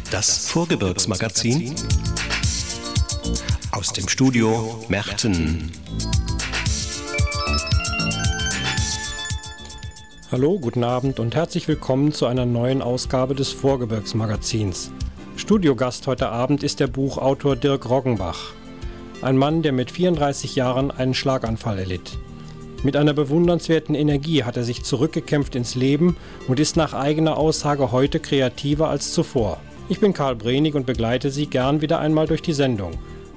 Das Vorgebirgsmagazin aus dem Studio Merten. Hallo, guten Abend und herzlich willkommen zu einer neuen Ausgabe des Vorgebirgsmagazins. Studiogast heute Abend ist der Buchautor Dirk Roggenbach. Ein Mann, der mit 34 Jahren einen Schlaganfall erlitt. Mit einer bewundernswerten Energie hat er sich zurückgekämpft ins Leben und ist nach eigener Aussage heute kreativer als zuvor. Ich bin Karl Brenig und begleite Sie gern wieder einmal durch die Sendung.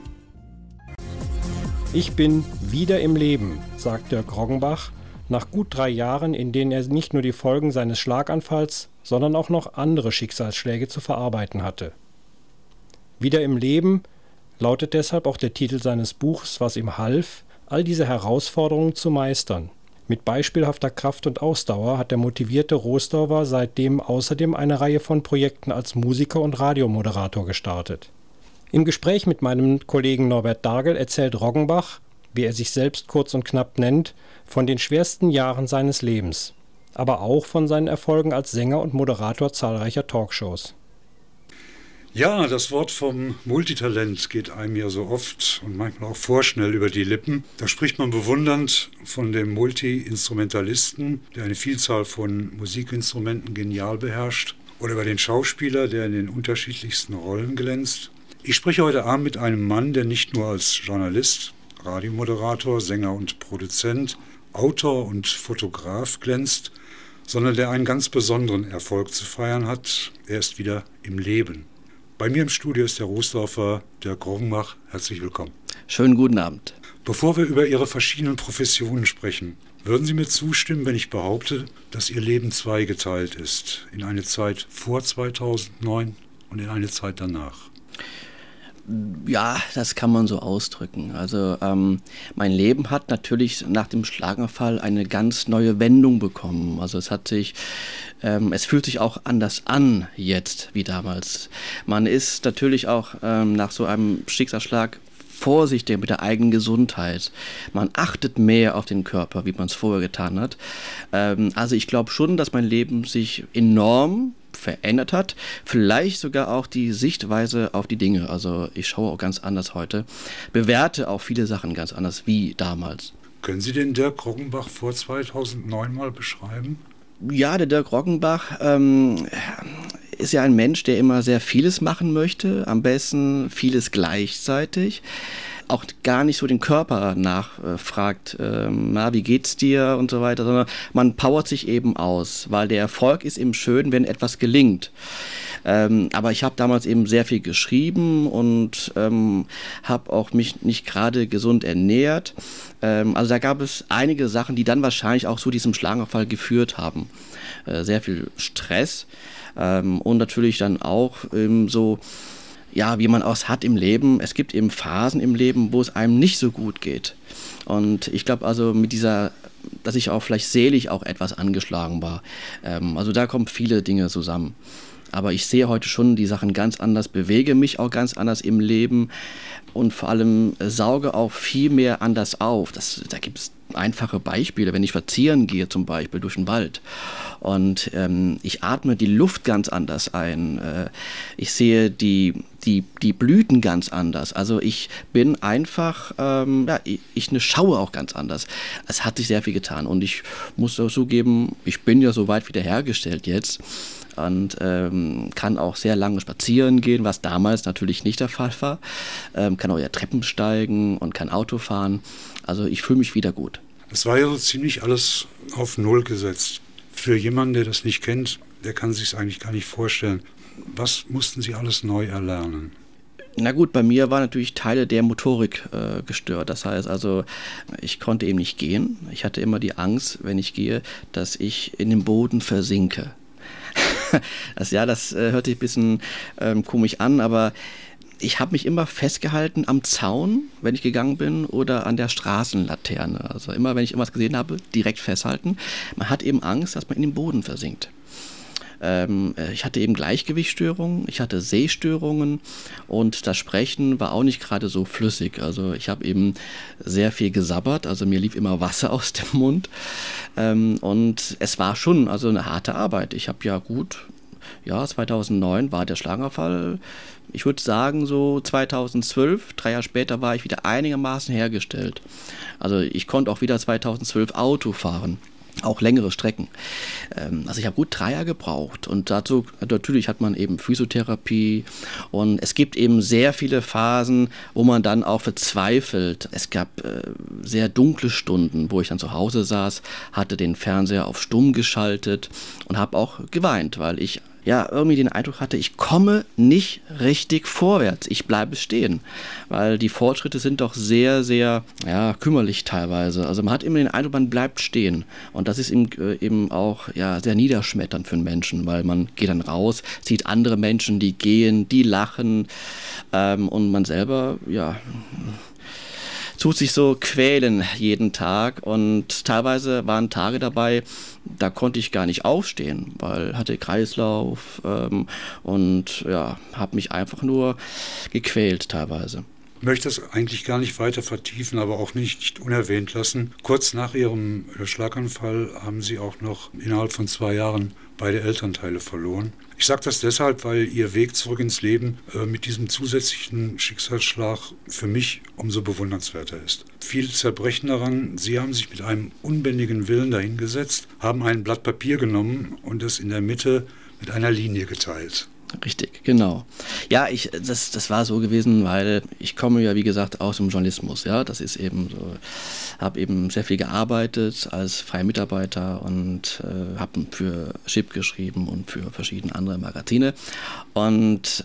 Ich bin wieder im Leben, sagt Dirk Roggenbach, nach gut 3 Jahren, in denen er nicht nur die Folgen seines Schlaganfalls, sondern auch noch andere Schicksalsschläge zu verarbeiten hatte. Wieder im Leben lautet deshalb auch der Titel seines Buchs, was ihm half, all diese Herausforderungen zu meistern. Mit beispielhafter Kraft und Ausdauer hat der motivierte Roßdorfer seitdem außerdem eine Reihe von Projekten als Musiker und Radiomoderator gestartet. Im Gespräch mit meinem Kollegen Norbert Dargel erzählt Roggenbach, wie er sich selbst kurz und knapp nennt, von den schwersten Jahren seines Lebens, aber auch von seinen Erfolgen als Sänger und Moderator zahlreicher Talkshows. Ja, das Wort vom Multitalent geht einem ja so oft und manchmal auch vorschnell über die Lippen. Da spricht man bewundernd von dem Multi-Instrumentalisten, der eine Vielzahl von Musikinstrumenten genial beherrscht, oder über den Schauspieler, der in den unterschiedlichsten Rollen glänzt. Ich spreche heute Abend mit einem Mann, der nicht nur als Journalist, Radiomoderator, Sänger und Produzent, Autor und Fotograf glänzt, sondern der einen ganz besonderen Erfolg zu feiern hat. Er ist wieder im Leben. Bei mir im Studio ist der Roßdorfer Dirk Roggenbach. Herzlich willkommen. Schönen guten Abend. Bevor wir über Ihre verschiedenen Professionen sprechen, würden Sie mir zustimmen, wenn ich behaupte, dass Ihr Leben zweigeteilt ist, in eine Zeit vor 2009 und in eine Zeit danach? Ja, das kann man so ausdrücken. Also mein Leben hat natürlich nach dem Schlaganfall eine ganz neue Wendung bekommen. Also es fühlt sich auch anders an jetzt wie damals. Man ist natürlich auch nach so einem Schicksalsschlag vorsichtig mit der eigenen Gesundheit. Man achtet mehr auf den Körper, wie man es vorher getan hat. Also ich glaube schon, dass mein Leben sich enorm verändert hat, vielleicht sogar auch die Sichtweise auf die Dinge. Also ich schaue auch ganz anders heute, bewerte auch viele Sachen ganz anders wie damals. Können Sie den Dirk Roggenbach vor 2009 mal beschreiben? Ja, der Dirk Roggenbach ist ja ein Mensch, der immer sehr vieles machen möchte, am besten vieles gleichzeitig. Auch gar nicht so den Körper nachfragt, wie geht's dir und so weiter, sondern man powert sich eben aus, weil der Erfolg ist eben schön, wenn etwas gelingt. Aber ich habe damals eben sehr viel geschrieben und habe auch mich nicht gerade gesund ernährt. Also da gab es einige Sachen, die dann wahrscheinlich auch zu diesem Schlaganfall geführt haben. Sehr viel Stress und natürlich dann auch so, ja, wie man es hat im Leben. Es gibt eben Phasen im Leben, wo es einem nicht so gut geht. Und ich glaube also dass ich auch vielleicht seelisch auch etwas angeschlagen war. Also da kommen viele Dinge zusammen. Aber ich sehe heute schon die Sachen ganz anders, bewege mich auch ganz anders im Leben und vor allem sauge auch viel mehr anders auf. Da gibt es einfache Beispiele, wenn ich spazieren gehe zum Beispiel durch den Wald und ich atme die Luft ganz anders ein. Ich sehe die Blüten ganz anders. Also ich bin einfach, ich schaue auch ganz anders. Es hat sich sehr viel getan und ich muss auch zugeben, ich bin ja soweit wiederhergestellt jetzt. Und kann auch sehr lange spazieren gehen, was damals natürlich nicht der Fall war. Kann auch ja Treppen steigen und kann Auto fahren. Also ich fühle mich wieder gut. Es war ja so ziemlich alles auf Null gesetzt. Für jemanden, der das nicht kennt, der kann sich es eigentlich gar nicht vorstellen. Was mussten Sie alles neu erlernen? Na gut, bei mir war natürlich Teile der Motorik gestört. Das heißt also, ich konnte eben nicht gehen. Ich hatte immer die Angst, wenn ich gehe, dass ich in den Boden versinke. Das hört sich ein bisschen komisch an, aber ich habe mich immer festgehalten am Zaun, wenn ich gegangen bin, oder an der Straßenlaterne. Also immer, wenn ich irgendwas gesehen habe, direkt festhalten. Man hat eben Angst, dass man in den Boden versinkt. Ich hatte eben Gleichgewichtsstörungen, ich hatte Sehstörungen und das Sprechen war auch nicht gerade so flüssig. Also ich habe eben sehr viel gesabbert, also mir lief immer Wasser aus dem Mund und es war schon also eine harte Arbeit. Ich habe ja gut Ja, 2009 war der Schlaganfall. Ich würde sagen, so 2012, 3 Jahre später, war ich wieder einigermaßen hergestellt. Also ich konnte auch wieder 2012 Auto fahren. Auch längere Strecken. Also ich habe gut 3 Jahre gebraucht und dazu natürlich hat man eben Physiotherapie und es gibt eben sehr viele Phasen, wo man dann auch verzweifelt. Es gab sehr dunkle Stunden, wo ich dann zu Hause saß, hatte den Fernseher auf stumm geschaltet und habe auch geweint, weil ich irgendwie den Eindruck hatte, ich komme nicht richtig vorwärts. Ich bleibe stehen, weil die Fortschritte sind doch sehr, sehr kümmerlich teilweise. Also man hat immer den Eindruck, man bleibt stehen. Und das ist eben auch sehr niederschmetternd für einen Menschen, weil man geht dann raus, sieht andere Menschen, die gehen, die lachen und man selber, tut sich so quälen jeden Tag und teilweise waren Tage dabei, da konnte ich gar nicht aufstehen, weil hatte Kreislauf und habe mich einfach nur gequält teilweise. Ich möchte das eigentlich gar nicht weiter vertiefen, aber auch nicht unerwähnt lassen. Kurz nach Ihrem Schlaganfall haben Sie auch noch innerhalb von 2 Jahren beide Elternteile verloren. Ich sage das deshalb, weil Ihr Weg zurück ins Leben mit diesem zusätzlichen Schicksalsschlag für mich umso bewundernswerter ist. Viel Zerbrechen daran, Sie haben sich mit einem unbändigen Willen dahingesetzt, haben ein Blatt Papier genommen und es in der Mitte mit einer Linie geteilt. Richtig, genau. Ja, das war so gewesen, weil ich komme ja, wie gesagt, aus dem Journalismus. Ja, das ist eben so, habe eben sehr viel gearbeitet als freier Mitarbeiter und habe für Chip geschrieben und für verschiedene andere Magazine. Und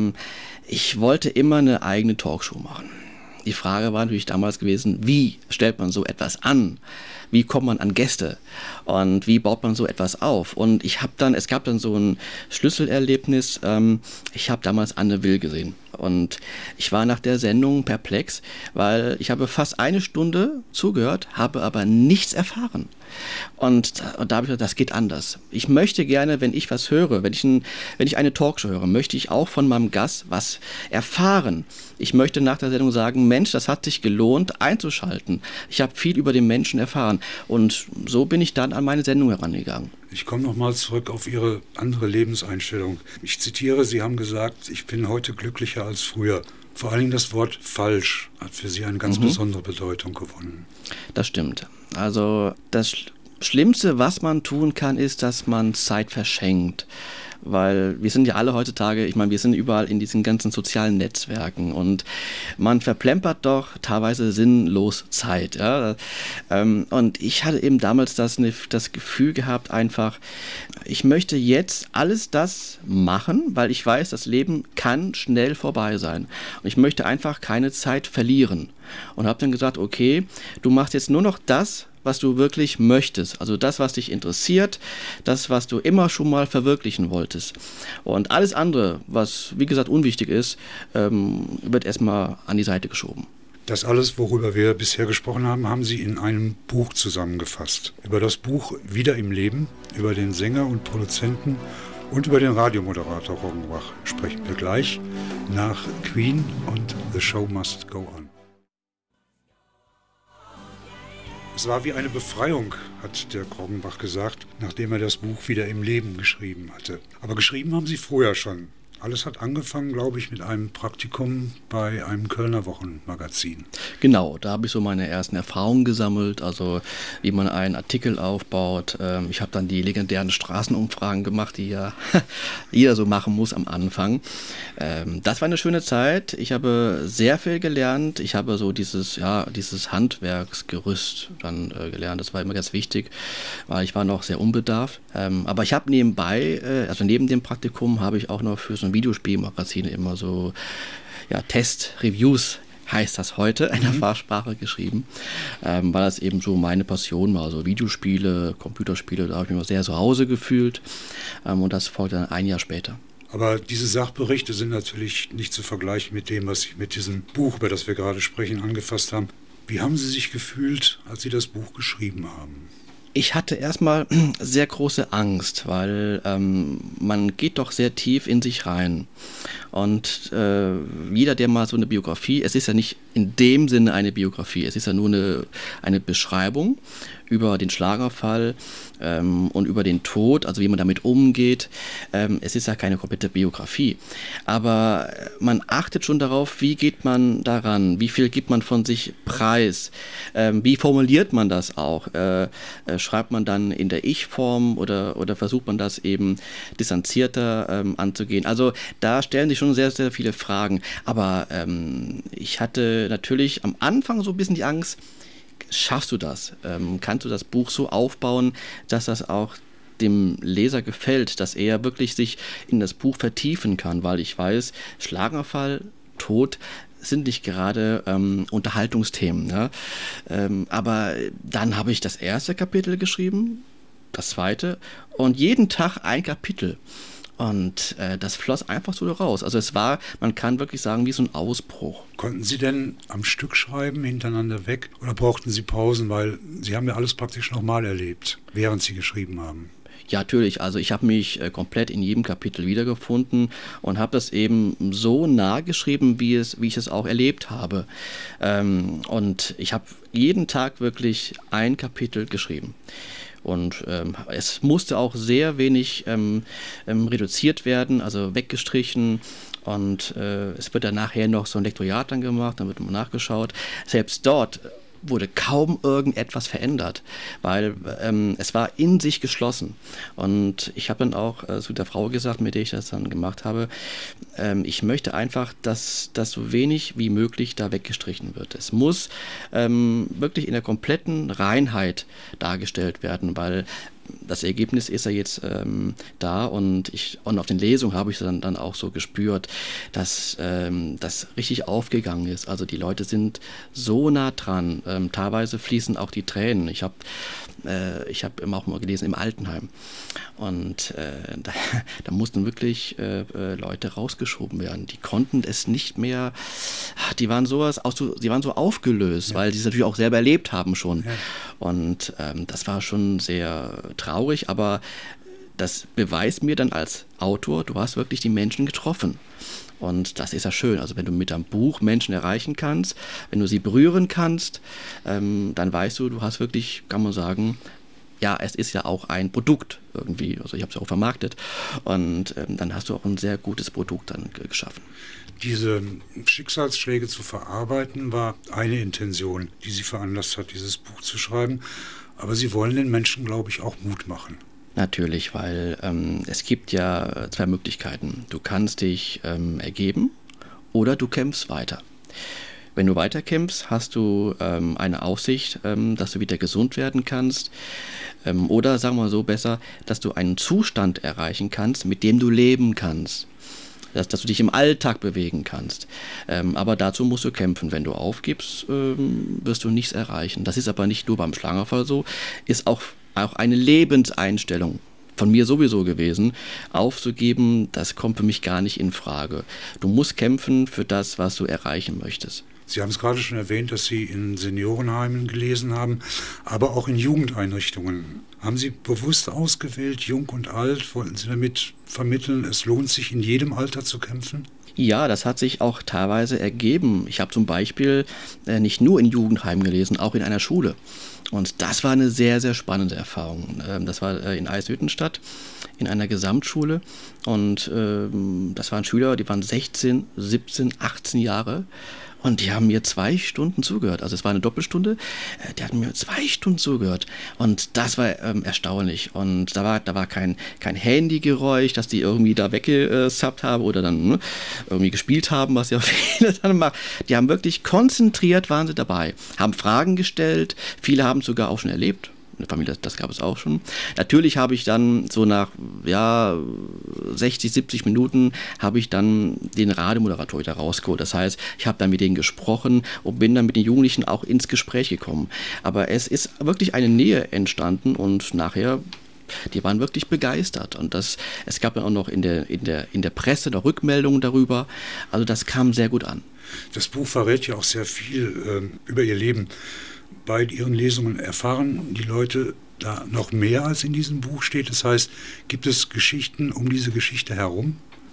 ich wollte immer eine eigene Talkshow machen. Die Frage war natürlich damals gewesen, wie stellt man so etwas an? Wie kommt man an Gäste und wie baut man so etwas auf? Und es gab dann so ein Schlüsselerlebnis. Ich habe damals Anne Will gesehen und ich war nach der Sendung perplex, weil ich habe fast 1 Stunde zugehört, habe aber nichts erfahren. Und da habe ich gesagt, das geht anders. Ich möchte gerne, wenn ich was höre, wenn ich eine Talkshow höre, möchte ich auch von meinem Gast was erfahren. Ich möchte nach der Sendung sagen, Mensch, das hat sich gelohnt, einzuschalten. Ich habe viel über den Menschen erfahren. Und so bin ich dann an meine Sendung herangegangen. Ich komme nochmal zurück auf Ihre andere Lebenseinstellung. Ich zitiere, Sie haben gesagt, ich bin heute glücklicher als früher. Vor allen Dingen das Wort falsch hat für Sie eine ganz besondere Bedeutung gewonnen. Das stimmt. Also das Schlimmste, was man tun kann, ist, dass man Zeit verschenkt. Weil wir sind ja alle heutzutage, ich meine, wir sind überall in diesen ganzen sozialen Netzwerken und man verplempert doch teilweise sinnlos Zeit. Ja? Und ich hatte eben damals das Gefühl gehabt, einfach, ich möchte jetzt alles das machen, weil ich weiß, das Leben kann schnell vorbei sein. Und ich möchte einfach keine Zeit verlieren. Und habe dann gesagt, okay, du machst jetzt nur noch das, was du wirklich möchtest. Also das, was dich interessiert, das, was du immer schon mal verwirklichen wolltest. Und alles andere, was, wie gesagt, unwichtig ist, wird erstmal an die Seite geschoben. Das alles, worüber wir bisher gesprochen haben, haben Sie in einem Buch zusammengefasst. Über das Buch Wieder im Leben, über den Sänger und Produzenten und über den Radiomoderator Roggenbach sprechen wir gleich nach Queen und The Show Must Go On. Es war wie eine Befreiung, hat der Roggenbach gesagt, nachdem er das Buch Wieder im Leben geschrieben hatte. Aber geschrieben haben Sie vorher schon. Alles hat angefangen, glaube ich, mit einem Praktikum bei einem Kölner Wochenmagazin. Genau, da habe ich so meine ersten Erfahrungen gesammelt, also wie man einen Artikel aufbaut. Ich habe dann die legendären Straßenumfragen gemacht, die ja jeder so machen muss am Anfang. Das war eine schöne Zeit. Ich habe sehr viel gelernt. Ich habe so dieses Handwerksgerüst dann gelernt. Das war immer ganz wichtig, weil ich war noch sehr unbedarft. Aber ich habe nebenbei, also neben dem Praktikum, habe ich auch noch für so ein Videospielmagazin immer so Test-Reviews, heißt das heute, in der Fachsprache geschrieben, weil das eben so meine Passion war, also Videospiele, Computerspiele, da habe ich mich immer sehr zu Hause gefühlt und das folgte dann 1 Jahr später. Aber diese Sachberichte sind natürlich nicht zu vergleichen mit dem, was Sie mit diesem Buch, über das wir gerade sprechen, angefasst haben. Wie haben Sie sich gefühlt, als Sie das Buch geschrieben haben? Ich hatte erstmal sehr große Angst, weil man geht doch sehr tief in sich rein. Und jeder, der mal so eine Biografie, es ist ja nicht in dem Sinne eine Biografie. Es ist ja nur eine Beschreibung über den Schlaganfall und über den Tod, also wie man damit umgeht. Es ist ja keine komplette Biografie. Aber man achtet schon darauf, wie geht man daran, wie viel gibt man von sich preis, wie formuliert man das auch. Schreibt man dann in der Ich-Form oder versucht man das eben distanzierter anzugehen. Also da stellen sich schon sehr, sehr viele Fragen. Aber ich hatte natürlich am Anfang so ein bisschen die Angst, schaffst du das? Kannst du das Buch so aufbauen, dass das auch dem Leser gefällt, dass er wirklich sich in das Buch vertiefen kann? Weil ich weiß, Schlaganfall, Tod sind nicht gerade Unterhaltungsthemen. Ja? Aber dann habe ich das erste Kapitel geschrieben, das zweite und jeden Tag ein Kapitel. Und das floss einfach so raus. Also es war, man kann wirklich sagen, wie so ein Ausbruch. Konnten Sie denn am Stück schreiben, hintereinander weg? Oder brauchten Sie Pausen? Weil Sie haben ja alles praktisch nochmal erlebt, während Sie geschrieben haben. Ja, natürlich. Also ich habe mich komplett in jedem Kapitel wiedergefunden und habe das eben so nah geschrieben, wie ich es auch erlebt habe. Und ich habe jeden Tag wirklich ein Kapitel geschrieben. Und es musste auch sehr wenig reduziert werden, also weggestrichen. Und es wird dann nachher noch so ein Lektoriat dann gemacht, dann wird mal nachgeschaut. Selbst dort wurde kaum irgendetwas verändert, weil es war in sich geschlossen. Und ich habe dann auch zu der Frau gesagt, mit der ich das dann gemacht habe, ich möchte einfach, dass das so wenig wie möglich da weggestrichen wird. Es muss wirklich in der kompletten Reinheit dargestellt werden, weil das Ergebnis ist ja jetzt da und auf den Lesungen habe ich dann auch so gespürt, dass das richtig aufgegangen ist. Also die Leute sind so nah dran. Teilweise fließen auch die Tränen. Ich habe auch mal gelesen im Altenheim. Und da mussten wirklich Leute rausgeschoben werden. Die konnten es nicht mehr, die waren so aufgelöst, weil sie es natürlich auch selber erlebt haben schon. Ja. Und das war schon sehr traurig, aber das beweist mir dann als Autor, du hast wirklich die Menschen getroffen. Und das ist ja schön. Also wenn du mit deinem Buch Menschen erreichen kannst, wenn du sie berühren kannst, dann weißt du, du hast wirklich, kann man sagen, ja, es ist ja auch ein Produkt irgendwie. Also ich habe es ja auch vermarktet. Und dann hast du auch ein sehr gutes Produkt dann geschaffen. Diese Schicksalsschläge zu verarbeiten, war eine Intention, die Sie veranlasst hat, dieses Buch zu schreiben. Aber Sie wollen den Menschen, glaube ich, auch Mut machen. Natürlich, weil es gibt ja zwei Möglichkeiten. Du kannst dich ergeben oder du kämpfst weiter. Wenn du weiterkämpfst, hast du eine Aussicht, dass du wieder gesund werden kannst. Oder sagen wir so besser, dass du einen Zustand erreichen kannst, mit dem du leben kannst. Dass du dich im Alltag bewegen kannst. Aber dazu musst du kämpfen. Wenn du aufgibst, wirst du nichts erreichen. Das ist aber nicht nur beim Schlaganfall so, ist auch eine Lebenseinstellung von mir sowieso gewesen. Aufzugeben, das kommt für mich gar nicht in Frage. Du musst kämpfen für das, was du erreichen möchtest. Sie haben es gerade schon erwähnt, dass Sie in Seniorenheimen gelesen haben, aber auch in Jugendeinrichtungen. Haben Sie bewusst ausgewählt, jung und alt? Wollten Sie damit vermitteln, es lohnt sich, in jedem Alter zu kämpfen? Ja, das hat sich auch teilweise ergeben. Ich habe zum Beispiel nicht nur in Jugendheimen gelesen, auch in einer Schule. Und das war eine sehr, sehr spannende Erfahrung. Das war in Eichstätt in einer Gesamtschule. Und das waren Schüler, die waren 16, 17, 18 Jahre. Und die haben mir 2 Stunden zugehört. Also es war eine Doppelstunde. Die hatten mir 2 Stunden zugehört. Und das war erstaunlich. Und da war kein Handygeräusch, dass die irgendwie da weggesappt haben oder dann irgendwie gespielt haben, was ja viele dann machen. Die haben wirklich konzentriert, waren sie dabei. Haben Fragen gestellt. Viele haben es sogar auch schon erlebt. Eine Familie, das gab es auch schon. Natürlich habe ich dann so nach 60, 70 Minuten habe ich dann den Radiomoderator wieder rausgeholt. Das heißt, ich habe dann mit denen gesprochen und bin dann mit den Jugendlichen auch ins Gespräch gekommen. Aber es ist wirklich eine Nähe entstanden und nachher, die waren wirklich begeistert. Und es gab dann auch noch in der Presse noch Rückmeldungen darüber. Also das kam sehr gut an. Das Buch verrät ja auch sehr viel über Ihr Leben. Bei Ihren Lesungen erfahren die Leute da noch mehr, als in diesem Buch steht? Das heißt, gibt es Geschichten um diese Geschichte herum?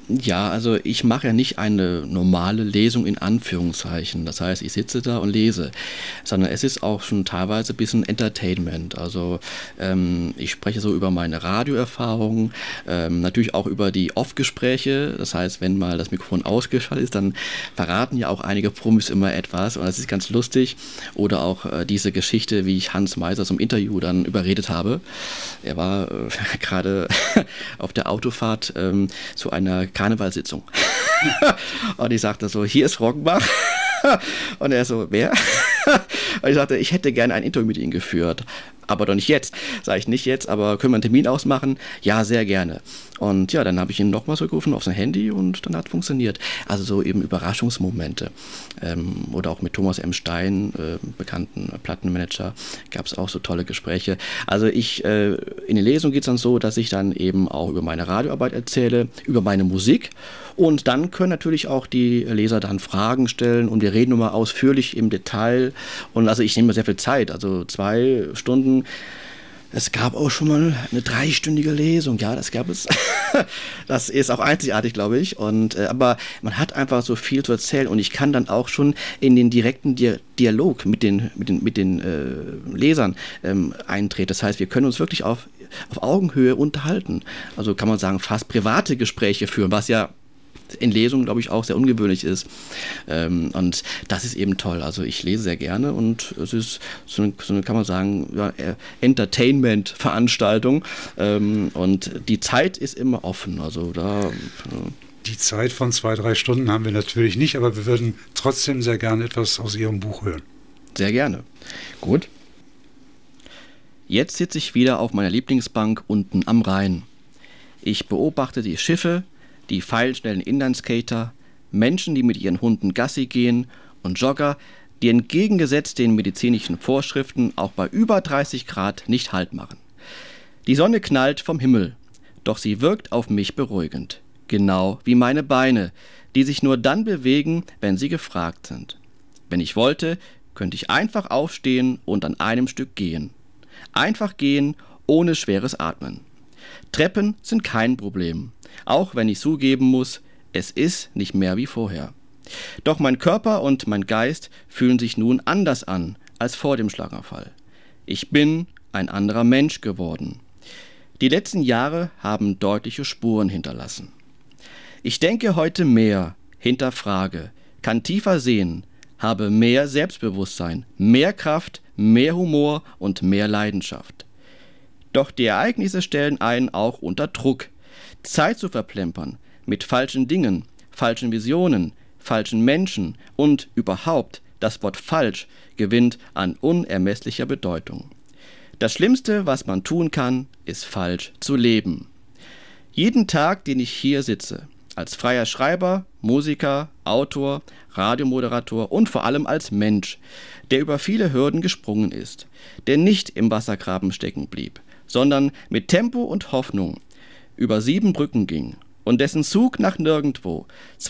Ja, also ich mache ja nicht eine normale Lesung in Anführungszeichen. Das heißt, ich sitze da und lese, sondern es ist auch schon teilweise ein bisschen Entertainment. Also ich spreche so über meine Radioerfahrungen, natürlich auch über die Off-Gespräche. Das heißt, wenn mal das Mikrofon ausgeschaltet ist, dann verraten ja auch einige Promis immer etwas und das ist ganz lustig. Oder auch diese Geschichte, wie ich Hans Meiser zum Interview dann überredet habe. Er war gerade auf der Autofahrt zu einer Karnevalssitzung. Und ich sagte so, hier ist Roggenbach. Und er so, wer? Und ich sagte, ich hätte gerne ein Interview mit Ihnen geführt. Aber doch nicht jetzt. Sag ich, nicht jetzt, aber können wir einen Termin ausmachen? Ja, sehr gerne. Und ja, dann habe ich ihn nochmal zurückgerufen auf sein Handy und dann hat es funktioniert. Also so eben Überraschungsmomente. Oder auch mit Thomas M. Stein, bekannten Plattenmanager, gab es auch so tolle Gespräche. Also in den Lesungen geht es dann so, dass ich dann eben auch über meine Radioarbeit erzähle, über meine Musik. Und dann können natürlich auch die Leser dann Fragen stellen und wir reden nochmal ausführlich im Detail. Und also ich nehme mir sehr viel Zeit, also 2 Stunden. Es gab auch schon mal eine 3-stündige Lesung, ja, das gab es. Das ist auch einzigartig, glaube ich. Aber man hat einfach so viel zu erzählen und ich kann dann auch schon in den direkten Dialog mit den Lesern eintreten. Das heißt, wir können uns wirklich auf Augenhöhe unterhalten. Also kann man sagen, fast private Gespräche führen, was ja in Lesungen, glaube ich, auch sehr ungewöhnlich ist. Und das ist eben toll. Also ich lese sehr gerne und es ist so eine kann man sagen, ja, Entertainment-Veranstaltung. Und die Zeit ist immer offen. Also Die Zeit von 2-3 Stunden haben wir natürlich nicht, aber wir würden trotzdem sehr gerne etwas aus Ihrem Buch hören. Sehr gerne. Gut. Jetzt sitze ich wieder auf meiner Lieblingsbank unten am Rhein. Ich beobachte die Schiffe, die pfeilschnellen Inlineskater, Menschen, die mit ihren Hunden Gassi gehen und Jogger, die entgegengesetzt den medizinischen Vorschriften auch bei über 30 Grad nicht Halt machen. Die Sonne knallt vom Himmel, doch sie wirkt auf mich beruhigend. Genau wie meine Beine, die sich nur dann bewegen, wenn sie gefragt sind. Wenn ich wollte, könnte ich einfach aufstehen und an einem Stück gehen. Einfach gehen, ohne schweres Atmen. Treppen sind kein Problem. Auch wenn ich zugeben muss, es ist nicht mehr wie vorher. Doch mein Körper und mein Geist fühlen sich nun anders an als vor dem Schlaganfall. Ich bin ein anderer Mensch geworden. Die letzten Jahre haben deutliche Spuren hinterlassen. Ich denke heute mehr, hinterfrage, kann tiefer sehen, habe mehr Selbstbewusstsein, mehr Kraft, mehr Humor und mehr Leidenschaft. Doch die Ereignisse stellen einen auch unter Druck. Zeit zu verplempern mit falschen Dingen, falschen Visionen, falschen Menschen und überhaupt das Wort falsch gewinnt an unermesslicher Bedeutung. Das Schlimmste, was man tun kann, ist falsch zu leben. Jeden Tag, den ich hier sitze, als freier Schreiber, Musiker, Autor, Radiomoderator und vor allem als Mensch, der über viele Hürden gesprungen ist, der nicht im Wassergraben stecken blieb, sondern mit Tempo und Hoffnung über 7 Brücken ging und dessen Zug nach nirgendwo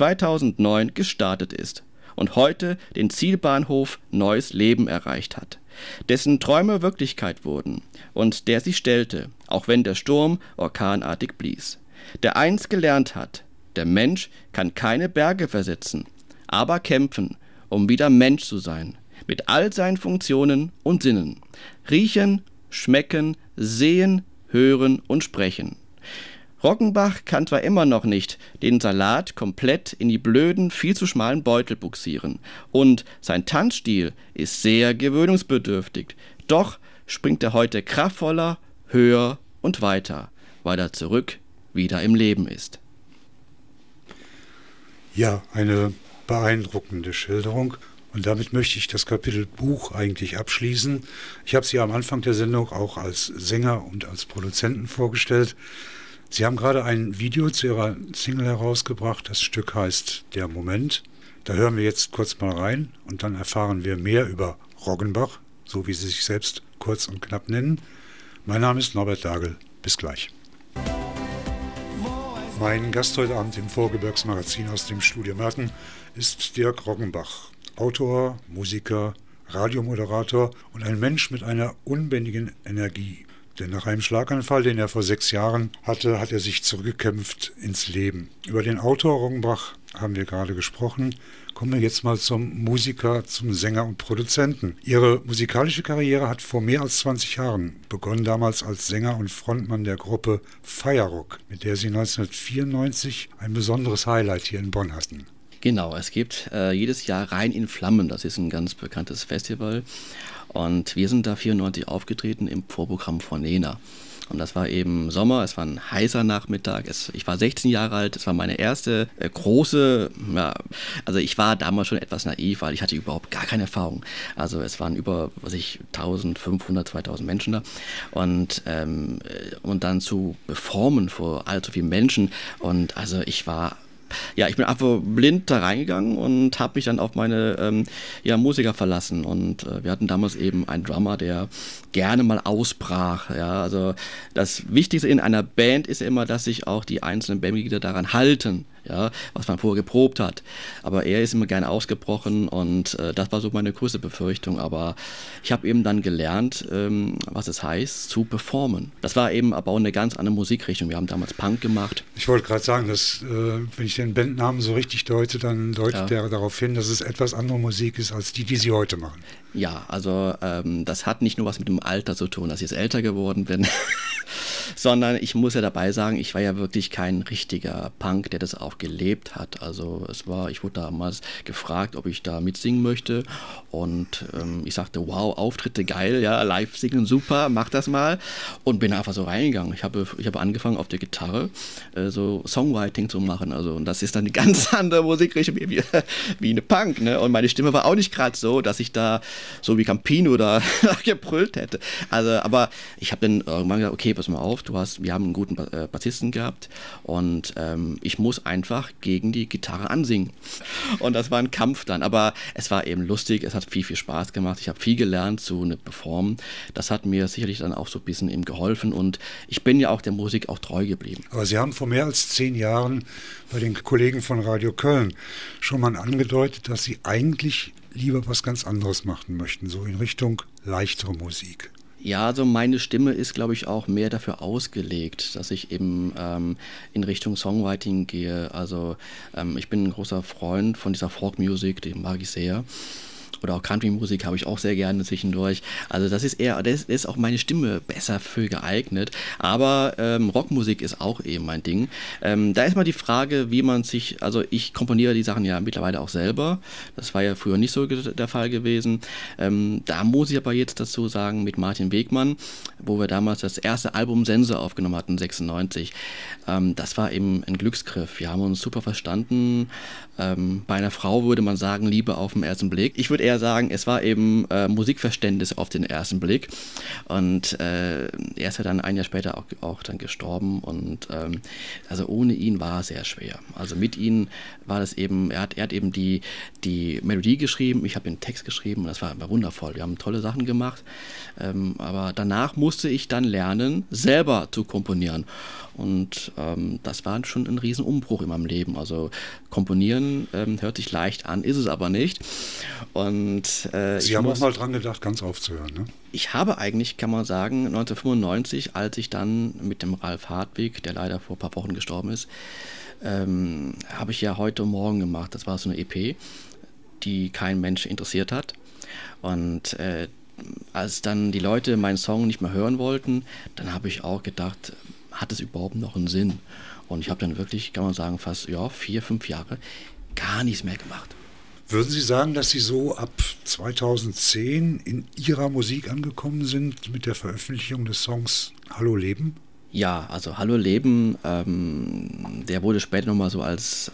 2009 gestartet ist und heute den Zielbahnhof Neues Leben erreicht hat, dessen Träume Wirklichkeit wurden und der sich stellte, auch wenn der Sturm orkanartig blies, der einst gelernt hat, der Mensch kann keine Berge versetzen, aber kämpfen, um wieder Mensch zu sein, mit all seinen Funktionen und Sinnen, riechen, schmecken, sehen, hören und sprechen. Roggenbach kann zwar immer noch nicht den Salat komplett in die blöden, viel zu schmalen Beutel buxieren und sein Tanzstil ist sehr gewöhnungsbedürftig, doch springt er heute kraftvoller, höher und weiter, weil er zurück wieder im Leben ist. Ja, eine beeindruckende Schilderung. Und damit möchte ich das Kapitel Buch eigentlich abschließen. Ich habe Sie am Anfang der Sendung auch als Sänger und als Produzenten vorgestellt. Sie haben gerade ein Video zu Ihrer Single herausgebracht. Das Stück heißt Der Moment. Da hören wir jetzt kurz mal rein und dann erfahren wir mehr über Roggenbach, so wie Sie sich selbst kurz und knapp nennen. Mein Name ist Norbert Dagel. Bis gleich. Mein Gast heute Abend im Vorgebirgsmagazin aus dem Studio Merten ist Dirk Roggenbach. Autor, Musiker, Radiomoderator und ein Mensch mit einer unbändigen Energie. Denn nach einem Schlaganfall, den er vor 6 Jahren hatte, hat er sich zurückgekämpft ins Leben. Über den Autor Roggenbach haben wir gerade gesprochen. Kommen wir jetzt mal zum Musiker, zum Sänger und Produzenten. Ihre musikalische Karriere hat vor mehr als 20 Jahren begonnen, damals als Sänger und Frontmann der Gruppe Firerock, mit der Sie 1994 ein besonderes Highlight hier in Bonn hatten. Genau, es gibt jedes Jahr Rhein in Flammen, das ist ein ganz bekanntes Festival. Und wir sind da 94 aufgetreten im Vorprogramm von Nena. Und das war eben Sommer, es war ein heißer Nachmittag, ich war 16 Jahre alt, es war meine erste große, also ich war damals schon etwas naiv, weil ich hatte überhaupt gar keine Erfahrung. Also es waren über, 1500, 2000 Menschen da und dann zu performen vor allzu vielen Menschen und also ich bin einfach blind da reingegangen und habe mich dann auf meine Musiker verlassen. Und wir hatten damals eben einen Drummer, der gerne mal ausbrach. Ja, also das Wichtigste in einer Band ist ja immer, dass sich auch die einzelnen Bandmitglieder daran halten, ja, was man vorher geprobt hat. Aber er ist immer gerne ausgebrochen und das war so meine größte Befürchtung. Aber ich habe eben dann gelernt, was es heißt, zu performen. Das war eben aber auch eine ganz andere Musikrichtung. Wir haben damals Punk gemacht. Ich wollte gerade sagen, dass, wenn ich den Bandnamen so richtig deute, dann deutet er darauf hin, dass es etwas andere Musik ist, als die Sie heute machen. Ja, also das hat nicht nur was mit dem Alter zu tun, dass ich jetzt älter geworden bin, sondern ich muss ja dabei sagen, ich war ja wirklich kein richtiger Punk, der das auch gelebt hat. Also ich wurde damals gefragt, ob ich da mitsingen möchte und ich sagte, wow, Auftritte geil, ja, live singen super, mach das mal und bin einfach so reingegangen. Ich habe angefangen auf der Gitarre so Songwriting zu machen, also und das ist dann eine ganz andere Musikrichtung wie eine Punk, ne? Und meine Stimme war auch nicht gerade so, dass ich da so wie Campino da gebrüllt hätte. Also, aber ich habe dann irgendwann gesagt, okay, pass mal auf, wir haben einen guten Bassisten gehabt und ich muss einfach gegen die Gitarre ansingen. Und das war ein Kampf dann, aber es war eben lustig, es hat viel, viel Spaß gemacht, ich habe viel gelernt zu performen. Das hat mir sicherlich dann auch so ein bisschen eben geholfen und ich bin ja auch der Musik auch treu geblieben. Aber Sie haben vor mehr als 10 Jahren bei den Kollegen von Radio Köln schon mal angedeutet, dass Sie eigentlich lieber was ganz anderes machen möchten, so in Richtung leichtere Musik. Ja, also meine Stimme ist, glaube ich, auch mehr dafür ausgelegt, dass ich eben in Richtung Songwriting gehe. Also ich bin ein großer Freund von dieser Folk-Musik, die mag ich sehr. Oder auch Country-Musik habe ich auch sehr gerne zwischendurch. Also das ist auch meine Stimme besser für geeignet. Aber Rockmusik ist auch eben mein Ding. Da ist mal die Frage, wie man sich, also ich komponiere die Sachen ja mittlerweile auch selber. Das war ja früher nicht so der Fall gewesen. Da muss ich aber jetzt dazu sagen, mit Martin Wegmann, wo wir damals das erste Album Sense aufgenommen hatten, 96. Das war eben ein Glücksgriff. Wir haben uns super verstanden. Bei einer Frau würde man sagen, Liebe auf den ersten Blick. Ich würde eher sagen, es war eben Musikverständnis auf den ersten Blick. Und er ist ja dann ein Jahr später auch dann gestorben. Und also ohne ihn war es sehr schwer. Also mit ihm war das eben, er hat eben die Melodie geschrieben, ich habe den Text geschrieben und das war wundervoll. Wir haben tolle Sachen gemacht. Aber danach musste ich dann lernen, selber zu komponieren. Und das war schon ein Riesenumbruch in meinem Leben. Also komponieren hört sich leicht an, ist es aber nicht. Und Sie haben auch mal dran gedacht, ganz aufzuhören, ne? Ich habe eigentlich, kann man sagen, 1995, als ich dann mit dem Ralf Hartwig, der leider vor ein paar Wochen gestorben ist, habe ich ja Heute und Morgen gemacht. Das war so eine EP, die kein Mensch interessiert hat. Und als dann die Leute meinen Song nicht mehr hören wollten, dann habe ich auch gedacht, hat es überhaupt noch einen Sinn? Und ich habe dann wirklich, kann man sagen, fast 4, 5 Jahre gar nichts mehr gemacht. Würden Sie sagen, dass Sie so ab 2010 in Ihrer Musik angekommen sind mit der Veröffentlichung des Songs Hallo Leben? Ja, also Hallo Leben, der wurde später nochmal so als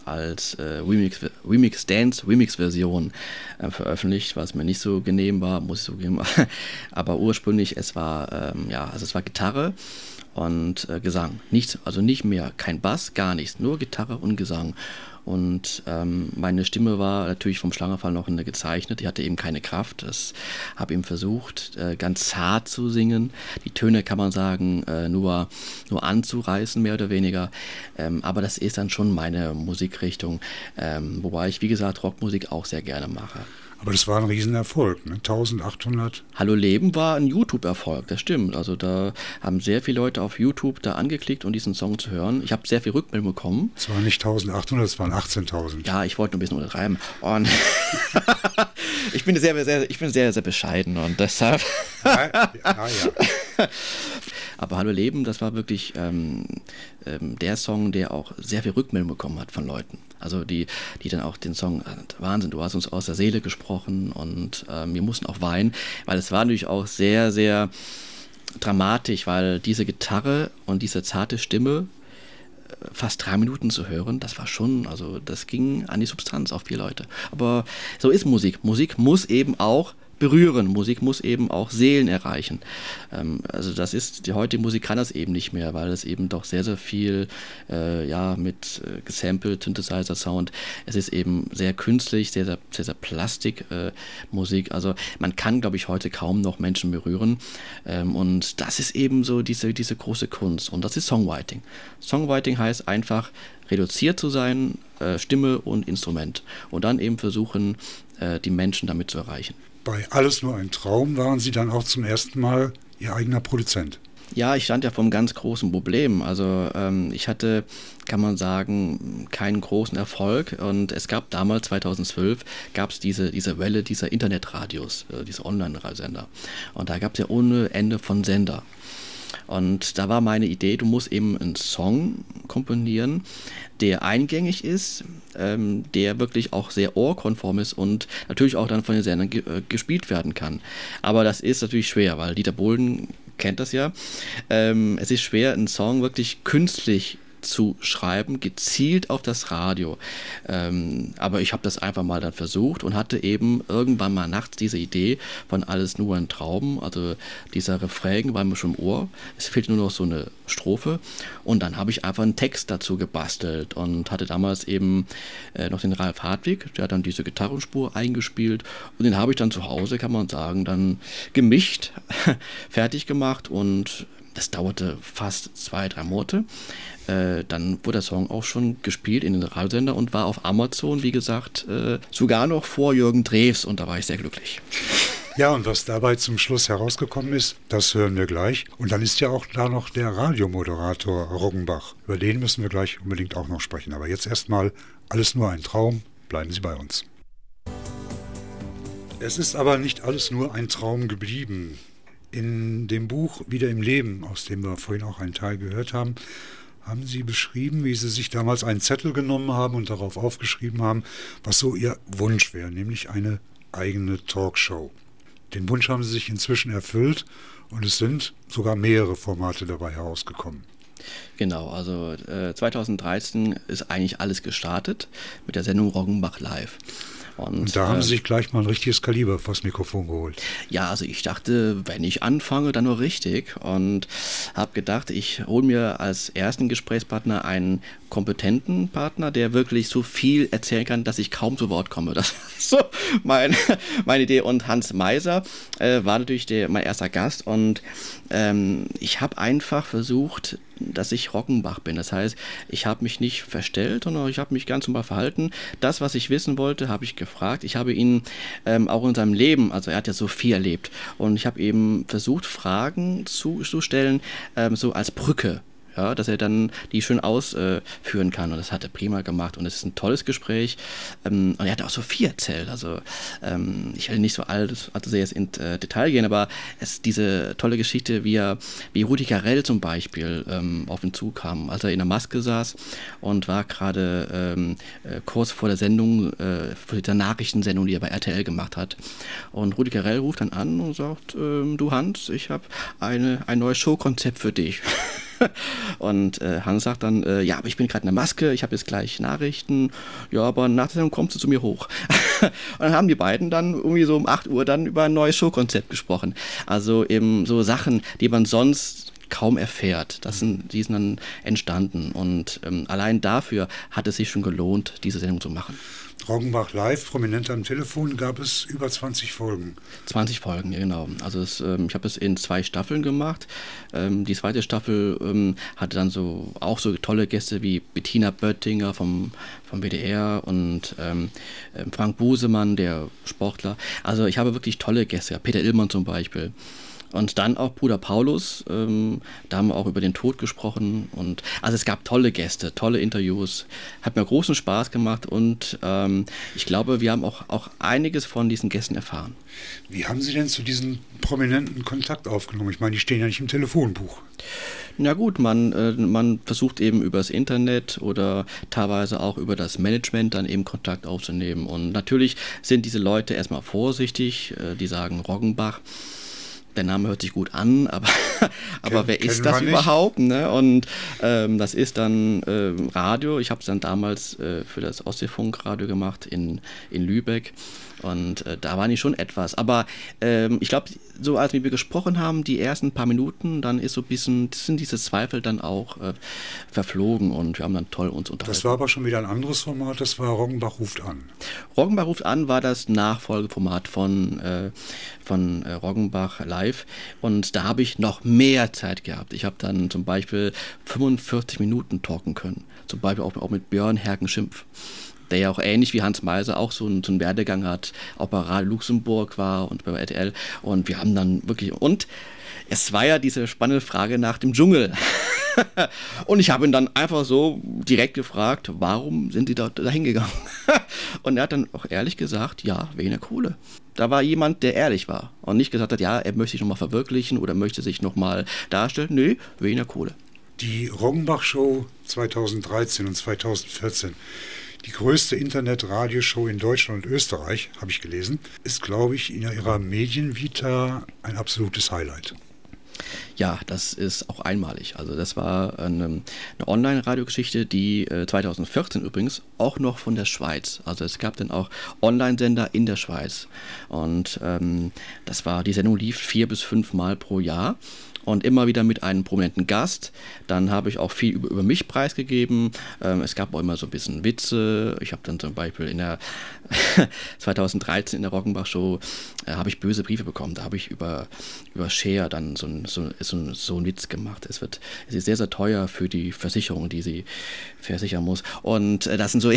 Remix-Version veröffentlicht, was mir nicht so genehm war, muss ich zugeben. Aber ursprünglich, es war Gitarre und Gesang. Nichts, also nicht mehr, kein Bass, gar nichts, nur Gitarre und Gesang. Und meine Stimme war natürlich vom Schlaganfall noch gezeichnet, die hatte eben keine Kraft. Ich habe eben versucht, ganz zart zu singen. Die Töne kann man sagen, nur anzureißen, mehr oder weniger. Aber das ist dann schon meine Musikrichtung, wobei ich, wie gesagt, Rockmusik auch sehr gerne mache. Aber das war ein Riesenerfolg, ne? 1800. Hallo Leben war ein YouTube-Erfolg, das stimmt. Also da haben sehr viele Leute auf YouTube da angeklickt, um diesen Song zu hören. Ich habe sehr viel Rückmeldung bekommen. Es waren nicht 1800, es waren 18.000. Ja, ich wollte nur ein bisschen untertreiben. Und ich bin sehr, sehr bescheiden und deshalb... Ja. Aber Hallo Leben, das war wirklich der Song, der auch sehr viel Rückmeldung bekommen hat von Leuten. Also die dann auch den Song, Wahnsinn, du hast uns aus der Seele gesprochen und wir mussten auch weinen, weil es war natürlich auch sehr, sehr dramatisch, weil diese Gitarre und diese zarte Stimme fast 3 Minuten zu hören, das war schon, also das ging an die Substanz auf 4 Leute. Aber so ist Musik. Musik muss eben auch berühren. Musik muss eben auch Seelen erreichen. Also das ist, die heutige Musik kann das eben nicht mehr, weil es eben doch sehr, sehr viel mit gesampled Synthesizer-Sound, es ist eben sehr künstlich, sehr, sehr, sehr, sehr Plastik-Musik. Also man kann, glaube ich, heute kaum noch Menschen berühren. Und das ist eben so diese große Kunst. Und das ist Songwriting. Songwriting heißt einfach, reduziert zu sein, Stimme und Instrument. Und dann eben versuchen, die Menschen damit zu erreichen. Bei Alles nur ein Traum waren Sie dann auch zum ersten Mal Ihr eigener Produzent. Ja, ich stand ja vor einem ganz großen Problem. Also ich hatte, kann man sagen, keinen großen Erfolg. Und es gab damals, 2012, gab es diese Welle dieser Internetradios, diese Online-Sender. Und da gab es ja ohne Ende von Sender. Und da war meine Idee, du musst eben einen Song komponieren, der eingängig ist, der wirklich auch sehr ohrkonform ist und natürlich auch dann von den Sendern gespielt werden kann. Aber das ist natürlich schwer, weil Dieter Bohlen kennt das ja. Es ist schwer, einen Song wirklich künstlich zu schreiben, gezielt auf das Radio. Aber ich habe das einfach mal dann versucht und hatte eben irgendwann mal nachts diese Idee von Alles nur ein Traum, also dieser Refrain war mir schon im Ohr, es fehlt nur noch so eine Strophe und dann habe ich einfach einen Text dazu gebastelt und hatte damals eben noch den Ralf Hartwig, der hat dann diese Gitarrenspur eingespielt und den habe ich dann zu Hause, kann man sagen, dann gemischt, fertig gemacht und das dauerte fast 2-3 Monate. Dann wurde der Song auch schon gespielt in den Radiosender und war auf Amazon, wie gesagt, sogar noch vor Jürgen Drews und da war ich sehr glücklich. Ja, und was dabei zum Schluss herausgekommen ist, das hören wir gleich. Und dann ist ja auch da noch der Radiomoderator Roggenbach. Über den müssen wir gleich unbedingt auch noch sprechen. Aber jetzt erstmal Alles nur ein Traum. Bleiben Sie bei uns. Es ist aber nicht alles nur ein Traum geblieben. In dem Buch Wieder im Leben, aus dem wir vorhin auch einen Teil gehört haben, haben Sie beschrieben, wie Sie sich damals einen Zettel genommen haben und darauf aufgeschrieben haben, was so Ihr Wunsch wäre, nämlich eine eigene Talkshow. Den Wunsch haben Sie sich inzwischen erfüllt und es sind sogar mehrere Formate dabei herausgekommen. Genau, also 2013 ist eigentlich alles gestartet mit der Sendung Roggenbach Live. Und da haben Sie sich gleich mal ein richtiges Kaliber vors Mikrofon geholt. Ja, also ich dachte, wenn ich anfange, dann nur richtig. Und habe gedacht, ich hole mir als ersten Gesprächspartner einen kompetenten Partner, der wirklich so viel erzählen kann, dass ich kaum zu Wort komme. Das ist so meine Idee. Und Hans Meiser war natürlich mein erster Gast. Und ich habe einfach versucht, dass ich Roggenbach bin. Das heißt, ich habe mich nicht verstellt, sondern ich habe mich ganz normal verhalten. Das, was ich wissen wollte, habe ich gefragt. Ich habe ihn auch in seinem Leben, also er hat ja so viel erlebt, und ich habe eben versucht, Fragen zu stellen, so als Brücke. Ja, dass er dann die schön ausführen kann. Und das hat er prima gemacht. Und es ist ein tolles Gespräch. Und er hat auch so viel erzählt. Also ich will nicht so sehr jetzt ins Detail gehen, aber es ist diese tolle Geschichte, wie Rudi Carrell zum Beispiel auf ihn zukam, als er in der Maske saß und war gerade kurz vor der Sendung, vor der Nachrichtensendung, die er bei RTL gemacht hat. Und Rudi Carrell ruft dann an und sagt, du Hans, ich habe ein neues Showkonzept für dich. Und Hans sagt dann, ja, aber ich bin gerade in der Maske, ich habe jetzt gleich Nachrichten, ja, aber nach der Sendung kommst du zu mir hoch. Und dann haben die beiden dann irgendwie so um 8 Uhr dann über ein neues Showkonzept gesprochen. Also eben so Sachen, die man sonst kaum erfährt, die sind dann entstanden. Und allein dafür hat es sich schon gelohnt, diese Sendung zu machen. Roggenbach live, Prominente am Telefon, gab es über 20 Folgen. 20 Folgen, ja genau. Also ich habe es in 2 Staffeln gemacht. Die zweite Staffel hatte dann auch so tolle Gäste wie Bettina Böttinger vom WDR und Frank Busemann, der Sportler. Also ich habe wirklich tolle Gäste, Peter Illmann zum Beispiel. Und dann auch Bruder Paulus, da haben wir auch über den Tod gesprochen. Und also es gab tolle Gäste, tolle Interviews, hat mir großen Spaß gemacht und ich glaube, wir haben auch einiges von diesen Gästen erfahren. Wie haben Sie denn zu diesen Prominenten Kontakt aufgenommen? Ich meine, die stehen ja nicht im Telefonbuch. Na gut, man versucht eben übers Internet oder teilweise auch über das Management dann eben Kontakt aufzunehmen. Und natürlich sind diese Leute erstmal vorsichtig, die sagen Roggenbach. Der Name hört sich gut an, aber wer ist das überhaupt? Ne? Und das ist dann Radio. Ich habe es dann damals für das Ostseefunkradio gemacht in Lübeck. Und da war nicht schon etwas. Aber ich glaube, so als wir gesprochen haben, die ersten paar Minuten, dann ist so ein bisschen, sind diese Zweifel dann auch verflogen und wir haben dann toll uns unterhalten. Das war aber schon wieder ein anderes Format, das war Roggenbach ruft an. Roggenbach ruft an war das Nachfolgeformat von Roggenbach live und da habe ich noch mehr Zeit gehabt. Ich habe dann zum Beispiel 45 Minuten talken können. Zum Beispiel auch mit Björn Hergen-Schimpf, der ja auch ähnlich wie Hans Meiser auch so einen Werdegang hat, auch bei Radio Luxemburg war und bei RTL. Und wir haben dann wirklich, und es war ja diese spannende Frage nach dem Dschungel. Und ich habe ihn dann einfach so direkt gefragt, warum sind Sie da hingegangen? Und er hat dann auch ehrlich gesagt, ja, wegen der Kohle. Da war jemand, der ehrlich war und nicht gesagt hat, ja, er möchte sich nochmal verwirklichen oder möchte sich nochmal darstellen. Nö, wegen der Kohle. Die Roggenbach-Show 2013 und 2014, die größte Internet-Radioshow in Deutschland und Österreich, habe ich gelesen, ist, glaube ich, in ihrer Medienvita ein absolutes Highlight. Ja, das ist auch einmalig. Also das war eine Online-Radiogeschichte, die 2014 übrigens auch noch von der Schweiz. Also es gab dann auch Online-Sender in der Schweiz. Und die Sendung lief 4 bis 5 Mal pro Jahr. Und immer wieder mit einem prominenten Gast. Dann habe ich auch viel über mich preisgegeben. Es gab auch immer so ein bisschen Witze. Ich habe dann zum Beispiel in der 2013 in der Roggenbach-Show habe ich böse Briefe bekommen. Da habe ich über Share dann so einen Witz gemacht. Es ist sehr, sehr teuer für die Versicherung, die sie versichern muss. Und das sind so...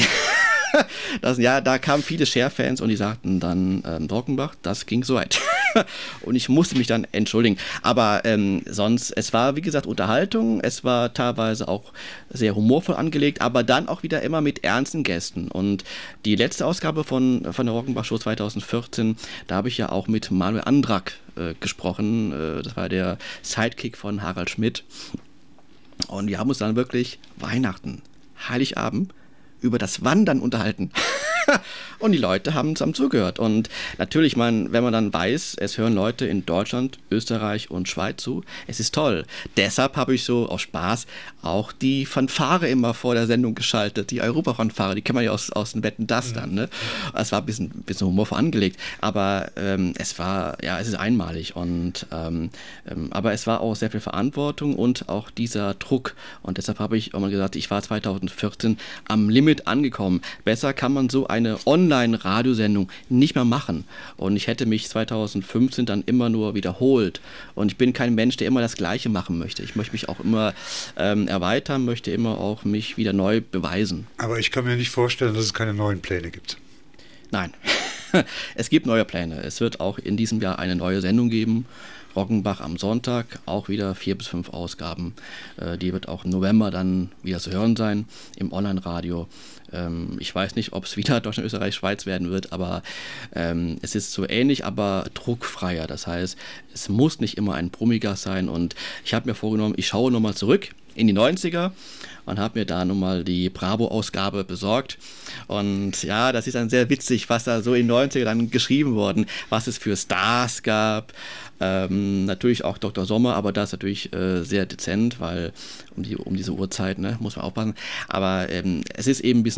da kamen viele Share-Fans und die sagten dann, Roggenbach, das ging so weit. Und ich musste mich dann entschuldigen. Aber sonst, es war wie gesagt Unterhaltung, es war teilweise auch sehr humorvoll angelegt, aber dann auch wieder immer mit ernsten Gästen. Und die letzte Ausgabe von der Roggenbach-Show 2014, da habe ich ja auch mit Manuel Andrak gesprochen. Das war der Sidekick von Harald Schmidt. Und wir haben uns dann wirklich Weihnachten, Heiligabend, über das Wandern unterhalten. Und die Leute haben zugehört. Und natürlich, wenn man dann weiß, es hören Leute in Deutschland, Österreich und Schweiz zu, es ist toll. Deshalb habe ich so aus Spaß auch die Fanfare immer vor der Sendung geschaltet, die Europa-Fanfare, die kennt man ja aus den Wetten, das dann. Ne? Es war ein bisschen humorvoll angelegt, aber es ist einmalig. Und, aber es war auch sehr viel Verantwortung und auch dieser Druck. Und deshalb habe ich auch mal gesagt, ich war 2014 am Limit angekommen. Besser kann man so eine Online-Radiosendung nicht mehr machen. Und ich hätte mich 2015 dann immer nur wiederholt. Und ich bin kein Mensch, der immer das Gleiche machen möchte. Ich möchte mich auch immer erweitern, möchte immer auch mich wieder neu beweisen. Aber ich kann mir nicht vorstellen, dass es keine neuen Pläne gibt. Nein, es gibt neue Pläne. Es wird auch in diesem Jahr eine neue Sendung geben. Roggenbach am Sonntag, auch wieder 4 bis 5 Ausgaben. Die wird auch im November dann wieder zu hören sein im Online-Radio. Ich weiß nicht, ob es wieder Deutschland, Österreich, Schweiz werden wird, aber es ist so ähnlich, aber druckfreier. Das heißt, es muss nicht immer ein Promi-Gast sein und ich habe mir vorgenommen, ich schaue nochmal zurück in die 90er und habe mir da nochmal die Bravo-Ausgabe besorgt. Und ja, das ist dann sehr witzig, was da so in den 90er dann geschrieben worden, was es für Stars gab. Natürlich auch Dr. Sommer, aber das ist natürlich sehr dezent, weil um diese Uhrzeit, ne, muss man aufpassen. Aber es ist eben ein bisschen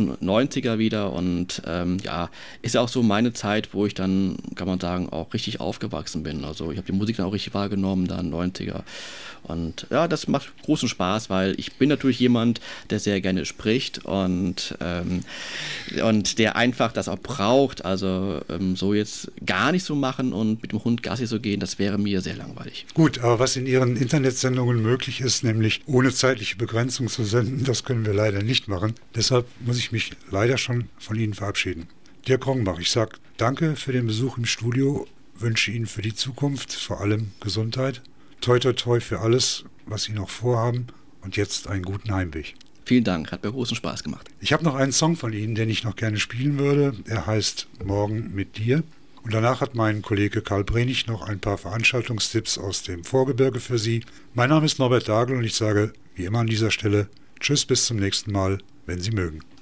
großen 90er wieder und ist ja auch so meine Zeit, wo ich dann, kann man sagen, auch richtig aufgewachsen bin. Also ich habe die Musik dann auch richtig wahrgenommen, dann 90er. Und ja, das macht großen Spaß, weil ich bin natürlich jemand, der sehr gerne spricht und der einfach das auch braucht. Also so jetzt gar nicht so machen und mit dem Hund Gassi so gehen, das wäre mir sehr langweilig. Gut, aber was in Ihren Internetsendungen möglich ist, nämlich ohne zeitliche Begrenzung zu senden, das können wir leider nicht machen. Deshalb muss ich mich leider schon von Ihnen verabschieden. Dirk Roggenbach, ich sage danke für den Besuch im Studio, wünsche Ihnen für die Zukunft vor allem Gesundheit. Toi, toi, toi für alles, was Sie noch vorhaben und jetzt einen guten Heimweg. Vielen Dank, hat mir großen Spaß gemacht. Ich habe noch einen Song von Ihnen, den ich noch gerne spielen würde. Er heißt Morgen mit dir. Und danach hat mein Kollege Karl Brenig noch ein paar Veranstaltungstipps aus dem Vorgebirge für Sie. Mein Name ist Norbert Dagel und ich sage, wie immer an dieser Stelle, tschüss, bis zum nächsten Mal, wenn Sie mögen.